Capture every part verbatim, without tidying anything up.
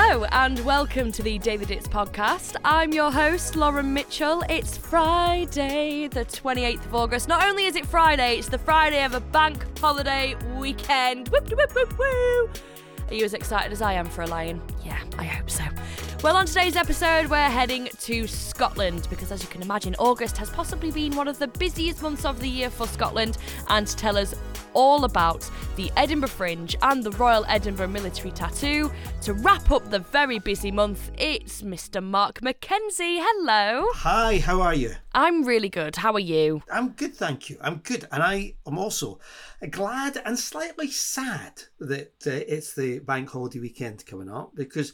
Hello and welcome to the Daily Dits podcast. I'm your host, Lauren Mitchell. It's Friday, the twenty-eighth of August. Not only is it Friday, it's the Friday of a bank holiday weekend. Whoop, whoop, whoop, whoop. Are you as excited as I am for a lion? Yeah, I hope so. Well, on today's episode, we're heading to Scotland because, as you can imagine, August has possibly been one of the busiest months of the year for Scotland. And to tell us all about the Edinburgh Fringe and the Royal Edinburgh Military Tattoo, to wrap up the very busy month, it's Mister Mark Mackenzie. Hello. Hi, how are you? I'm really good. How are you? I'm good, thank you. I'm good. And I am also glad and slightly sad that uh, it's the bank holiday weekend coming up because,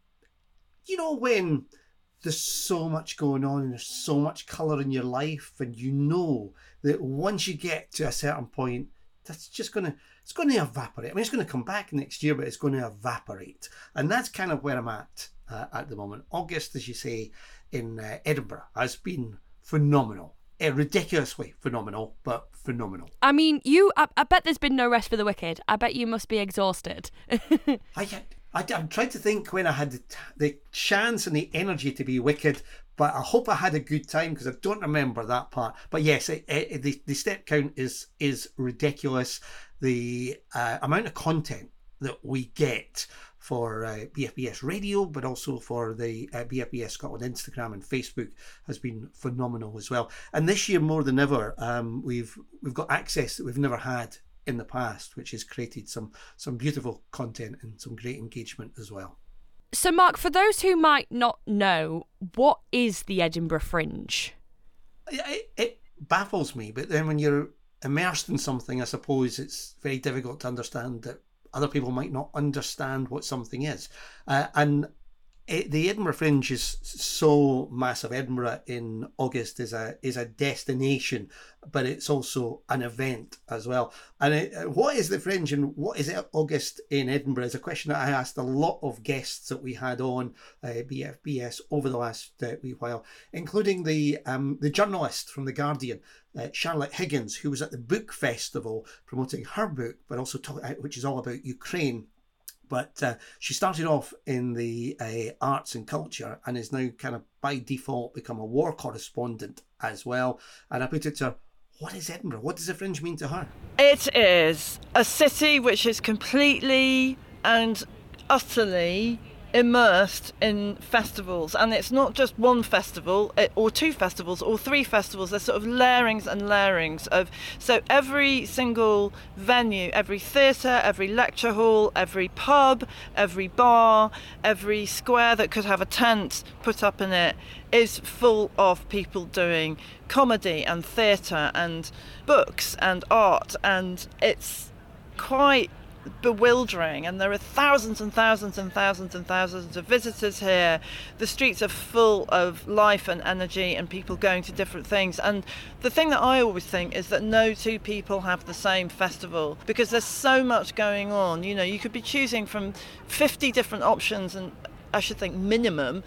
you know, when there's so much going on and there's so much colour in your life, and you know that once you get to a certain point, that's just going to, it's going to evaporate. I mean, it's going to come back next year, but it's going to evaporate. And that's kind of where I'm at uh, at the moment. August, as you say, in uh, Edinburgh has been phenomenal. Uh, ridiculously phenomenal, but phenomenal. I mean, you, I, I bet there's been no rest for the wicked. I bet you must be exhausted. I, I, I'm trying to think when I had the, the chance and the energy to be wicked, but I hope I had a good time because I don't remember that part. But yes, it, it, the, the step count is is ridiculous. The uh, amount of content that we get for uh, B F B S Radio, but also for the uh, B F B S Scotland Instagram and Facebook has been phenomenal as well. And this year more than ever, um, we've we've got access that we've never had in the past, which has created some some beautiful content and some great engagement as well. So, Mark, for those who might not know, what is the Edinburgh Fringe? It, it baffles me, but then when you're immersed in something, I suppose it's very difficult to understand that other people might not understand what something is. Uh, and it, the Edinburgh Fringe is so massive. Edinburgh in August is a is a destination, but it's also an event as well. And it, what is the Fringe and what is it August in Edinburgh is a question that I asked a lot of guests that we had on uh, B F B S over the last uh, wee while, including the um, the journalist from The Guardian, uh, Charlotte Higgins, who was at the book festival promoting her book, but also talk, uh, which is all about Ukraine. But uh, she started off in the uh, arts and culture and is now kind of by default become a war correspondent as well. And I put it to her, what is Edinburgh? What does the Fringe mean to her? It is a city which is completely and utterly immersed in festivals, and it's not just one festival or two festivals or three festivals. There's sort of layerings and layerings of, so every single venue, every theatre, every lecture hall, every pub, every bar, every square that could have a tent put up in it is full of people doing comedy and theatre and books and art, and it's quite bewildering. And there are thousands and thousands and thousands and thousands of visitors here. The streets are full of life and energy and people going to different things. And the thing that I always think is that no two people have the same festival because there's so much going on. You know, you could be choosing from fifty different options, and I should think minimum,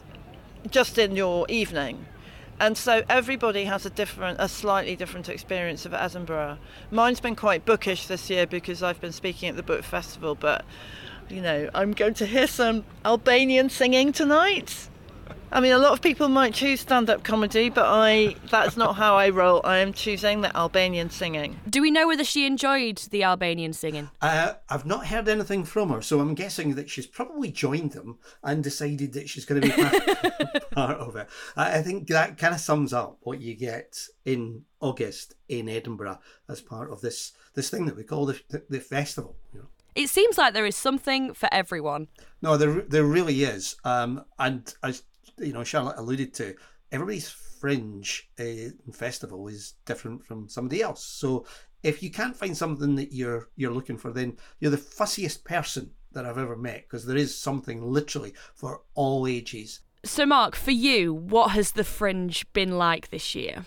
just in your evening. And so everybody has a different, a slightly different experience of Edinburgh. Mine's been quite bookish this year because I've been speaking at the book festival, but, you know, I'm going to hear some Albanian singing tonight. I mean, a lot of people might choose stand-up comedy, but I that's not how I roll. I am choosing the Albanian singing. Do we know whether she enjoyed the Albanian singing? Uh, I've not heard anything from her, so I'm guessing that she's probably joined them and decided that she's going to be part, part of it. I think that kind of sums up what you get in August in Edinburgh as part of this this thing that we call the, the, the festival. You know. It seems like there is something for everyone. No, there there really is. Um, and as you know, Charlotte alluded to, everybody's Fringe uh, festival is different from somebody else. So if you can't find something that you're you're looking for, then you're the fussiest person that I've ever met, because there is something literally for all ages. So, Mark, for you, what has the Fringe been like this year?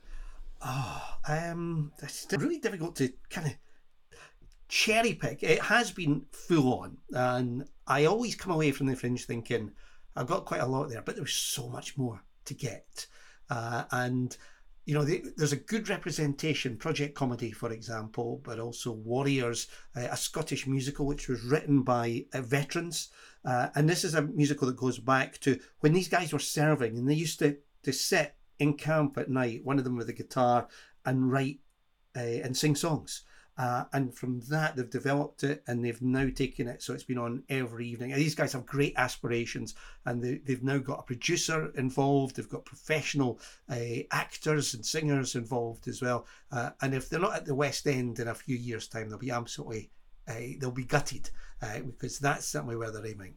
Oh, um, it's really difficult to kind of cherry pick. It has been full on, and I always come away from the Fringe thinking, I've got quite a lot there, but there was so much more to get. Uh, and you know, they, there's a good representation. Project Comedy, for example, but also Warriors, uh, a Scottish musical which was written by uh, veterans. Uh, and this is a musical that goes back to when these guys were serving, and they used to, to sit in camp at night, one of them with a guitar, and write uh, and sing songs. Uh, and from that, they've developed it, and they've now taken it, so it's been on every evening. And these guys have great aspirations, and they, they've now got a producer involved. They've got professional uh, actors and singers involved as well. Uh, and if they're not at the West End in a few years' time, they'll be absolutely, uh, they'll be gutted, uh, because that's certainly where they're aiming.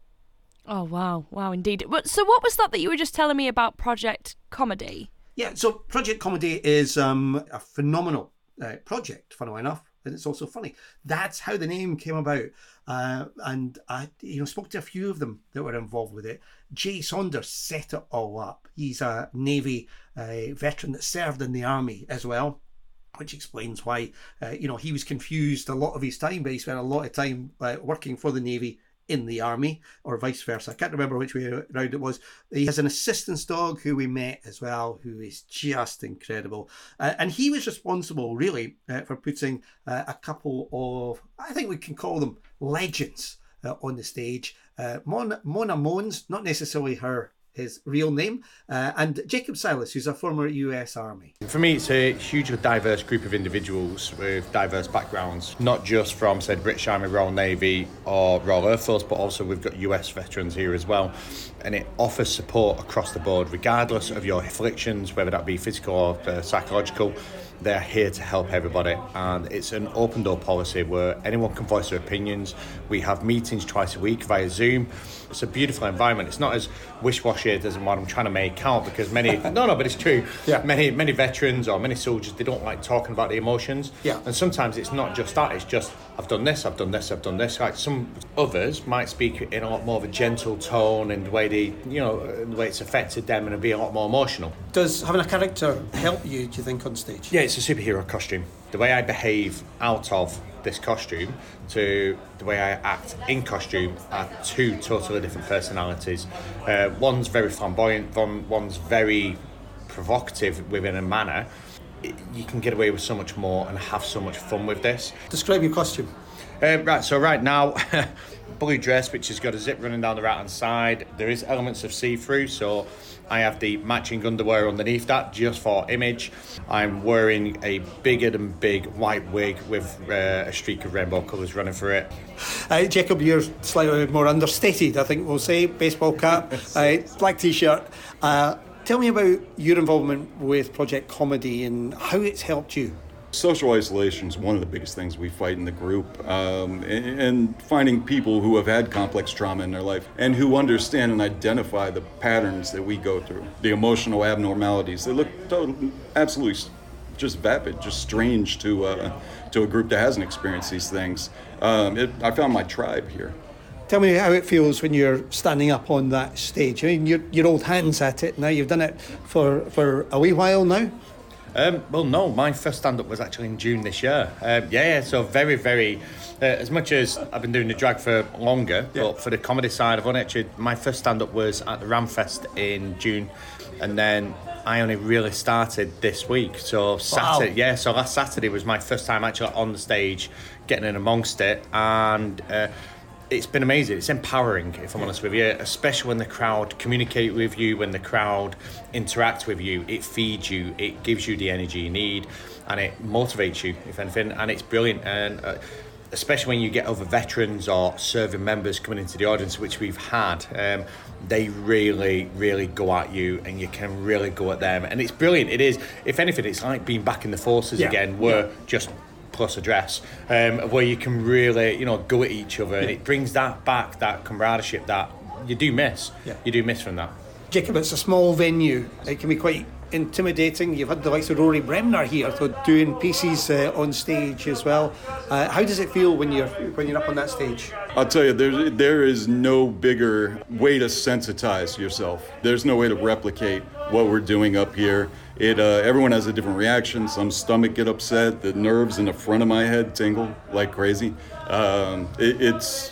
Oh, wow. Wow, indeed. So what was that that you were just telling me about Project Comedy? Yeah, so Project Comedy is um, a phenomenal Uh, project, funnily enough, and it's also funny. That's how the name came about. Uh, and I, you know, spoke to a few of them that were involved with it. Jay Saunders set it all up. He's a Navy uh, veteran that served in the army as well, which explains why, uh, you know, he was confused a lot of his time, but he spent a lot of time uh, working for the Navy in the army, or vice versa. I can't remember which way around it was. He has an assistance dog who we met as well, who is just incredible. Uh, and he was responsible, really, uh, for putting uh, a couple of, I think we can call them legends uh, on the stage. Uh, Mona, Mona Mons, not necessarily her his real name, uh, and Jacob Silas, who's a former U S Army. For me, it's a hugely diverse group of individuals with diverse backgrounds, not just from, say, British Army, Royal Navy or Royal Air Force, but also we've got U S veterans here as well. And it offers support across the board, regardless of your afflictions, whether that be physical or uh, psychological. They're here to help everybody, and it's an open door policy where anyone can voice their opinions. We have meetings twice a week via Zoom. It's a beautiful environment. It's not as wish-washy as what I'm trying to make out, because many no no but it's true. Yeah. Many many veterans or many soldiers, they don't like talking about the emotions. Yeah. And sometimes it's not just that, it's just I've done this, I've done this, I've done this. Like some others might speak in a lot more of a gentle tone, and the way they, you know, the way it's affected them, and be a lot more emotional. Does having a character help you, do you think, on stage? Yeah, it's a superhero costume. The way I behave out of this costume to the way I act in costume are two totally different personalities. Uh, one's very flamboyant, one, one's very provocative within a manner. It, you can get away with so much more and have so much fun with this. Describe your costume. Uh, right, so right now, blue dress, which has got a zip running down the right hand side. There is elements of see-through, so I have the matching underwear underneath that just for image. I'm wearing a bigger than big white wig with uh, a streak of rainbow colours running through it. Uh, Jacob, you're slightly more understated, I think we'll say. Baseball cap, uh, black t-shirt. Uh, tell me about your involvement with Project Comedy and how it's helped you. Social isolation is one of the biggest things we fight in the group, um, and, and finding people who have had complex trauma in their life and who understand and identify the patterns that we go through, the emotional abnormalities. They look totally, absolutely just vapid, just strange to uh, to a group that hasn't experienced these things. Um, it, I found my tribe here. Tell me how it feels when you're standing up on that stage. I mean, you're, you're old hands at it now. You've done it for, for a wee while now. Um, well, no, my first stand-up was actually in June this year. Um, yeah, yeah, so very, very... Uh, as much as I've been doing the drag for longer, yeah. But for the comedy side, I've only actually... My first stand-up was at the Ramfest in June, and then I only really started this week. So Saturday, wow. yeah, so last Saturday was my first time actually on the stage, getting in amongst it, and... Uh, It's been amazing. It's empowering, if I'm honest with you, especially when the crowd communicate with you, when the crowd interact with you. It feeds you, it gives you the energy you need, and it motivates you, if anything, and it's brilliant. And uh, especially when you get other veterans or serving members coming into the audience, which we've had, um, they really, really go at you, and you can really go at them. And it's brilliant. It is, if anything, it's like being back in the forces yeah. again, where yeah. just... plus a dress, um, where you can really, you know, go at each other, and it brings that back, that camaraderie that you do miss. Yeah. You do miss from that. Jacob, it's a small venue. It can be quite intimidating. You've had the likes of Rory Bremner here so doing pieces uh, on stage as well. Uh, how does it feel when you're when you're up on that stage? I'll tell you, there there is no bigger way to sensitize yourself. There's no way to replicate what we're doing up here. It uh, everyone has a different reaction. Some stomach get upset. The nerves in the front of my head tingle like crazy. Um, it, it's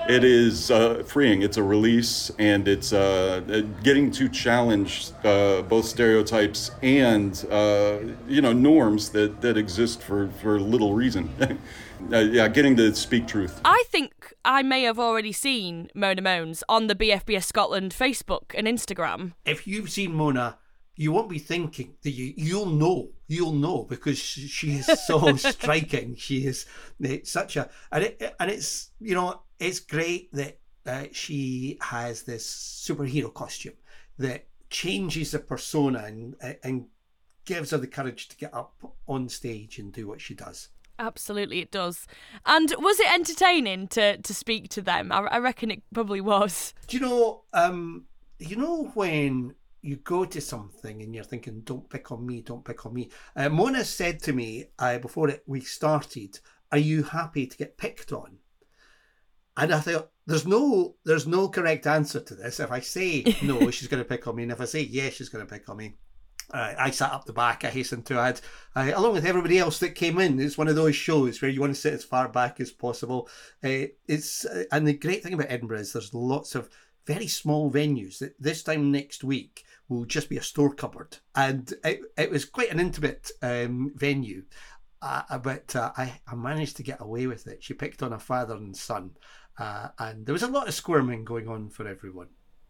it is uh, freeing. It's a release, and it's uh, getting to challenge uh, both stereotypes and uh, you know norms that, that exist for, for little reason. uh, yeah, getting to speak truth. I think I may have already seen Mona Moans on the B F B S Scotland Facebook and Instagram. If you've seen Mona, you won't be thinking that you you'll know you'll know because she, she is so striking. She is it's such a and it and it's you know it's great that uh, she has this superhero costume that changes the persona and and gives her the courage to get up on stage and do what she does. Absolutely, it does. And was it entertaining to to speak to them? I, I reckon it probably was. Do you know? Um, you know when you go to something and you're thinking, "Don't pick on me, don't pick on me." Uh, Mona said to me uh, before it, we started, "Are you happy to get picked on?" And I thought, "There's no, there's no correct answer to this. If I say no, she's going to pick on me, and if I say yes, she's going to pick on me." Uh, I sat up the back, I hasten to add, uh, along with everybody else that came in. It's one of those shows where you want to sit as far back as possible. Uh, it's uh, and the great thing about Edinburgh is there's lots of very small venues. That this time next week will just be a store cupboard, and it, it was quite an intimate um, venue. Uh, but uh, I, I managed to get away with it. She picked on a father and son, uh, and there was a lot of squirming going on for everyone.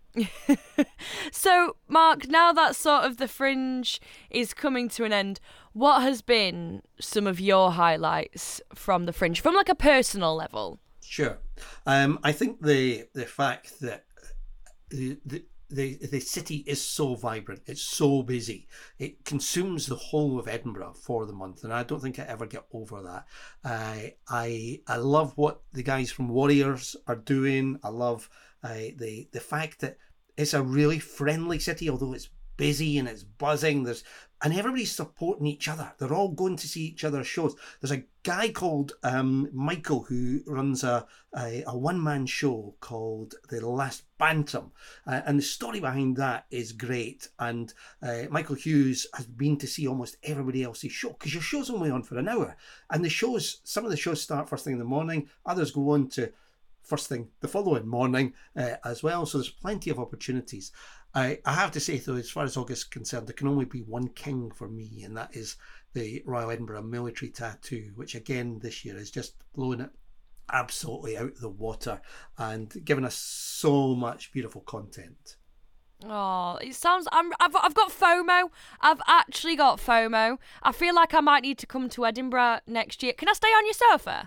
So, Mark, now that sort of the Fringe is coming to an end, what has been some of your highlights from the Fringe, from like a personal level? Sure. Um, I think the the fact that the, the the the city is so vibrant, it's so busy, it consumes the whole of Edinburgh for the month, and I don't think I ever get over that. I I I love what the guys from Warriors are doing. I love uh, the the fact that it's a really friendly city, although it's busy and it's buzzing. There's and everybody's supporting each other. They're all going to see each other's shows. There's a guy called um, Michael who runs a a, a one man show called The Last Bantam, uh, and the story behind that is great. And uh, Michael Hughes has been to see almost everybody else's show because your show's only on for an hour, and the shows some of the shows start first thing in the morning. Others go on to first thing the following morning uh, as well. So there's plenty of opportunities. I, I have to say, though, as far as August is concerned, there can only be one king for me, and that is the Royal Edinburgh Military Tattoo, which again this year has just blown it absolutely out of the water and given us so much beautiful content. Oh, it sounds. I'm, I've I've got FOMO. I've actually got FOMO. I feel like I might need to come to Edinburgh next year. Can I stay on your sofa?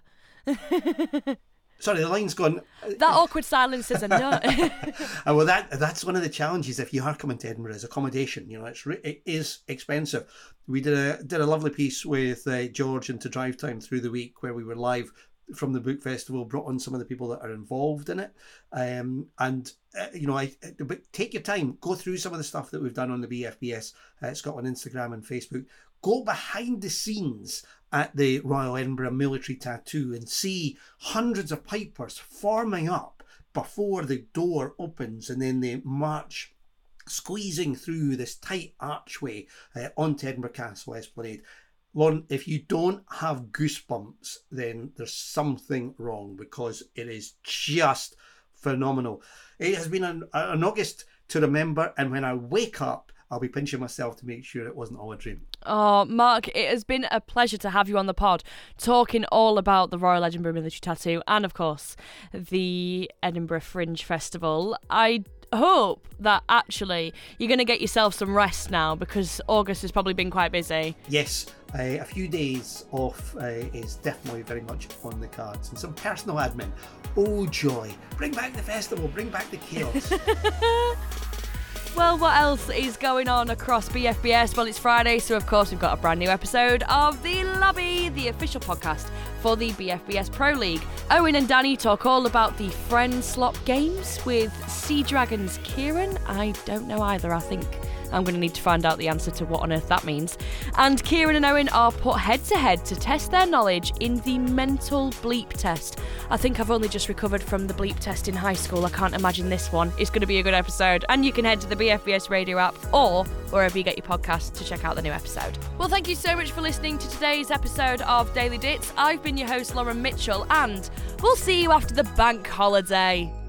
Sorry, the line's gone. That awkward silence is a no. uh, well, that that's one of the challenges if you are coming to Edinburgh is accommodation. You know, it's re- it is expensive. We did a did a lovely piece with uh, George into Drive Time through the week where we were live from the book festival, brought on some of the people that are involved in it, um, and uh, you know, I but take your time, go through some of the stuff that we've done on the B F B S uh, Scotland Instagram and Facebook. Go behind the scenes at the Royal Edinburgh Military Tattoo and see hundreds of pipers forming up before the door opens, and then they march squeezing through this tight archway uh, onto Edinburgh Castle Esplanade. Lauren, if you don't have goosebumps, then there's something wrong because it is just phenomenal. It has been an, an August to remember, and when I wake up, I'll be pinching myself to make sure it wasn't all a dream. Oh, Mark, it has been a pleasure to have you on the pod, talking all about the Royal Edinburgh Military Tattoo and, of course, the Edinburgh Fringe Festival. I hope that actually you're going to get yourself some rest now because August has probably been quite busy. Yes, uh, a few days off uh, is definitely very much on the cards, and some personal admin. Oh joy, bring back the festival, bring back the chaos. Well, what else is going on across B F B S? Well, it's Friday, so of course we've got a brand new episode of The Lobby, the official podcast for the B F B S Pro League. Owen and Danny talk all about the Friend Slop games with Sea Dragons' Kieran. I don't know either. I think I'm going to need to find out the answer to what on earth that means. And Kieran and Owen are put head-to-head to test their knowledge in the mental bleep test. I think I've only just recovered from the bleep test in high school. I can't imagine this one. It's going to be a good episode. And you can head to the B F B S Radio app or wherever you get your podcasts to check out the new episode. Well, thank you so much for listening to today's episode of Daily Dits. I've been your host, Lauren Mitchell, and we'll see you after the bank holiday.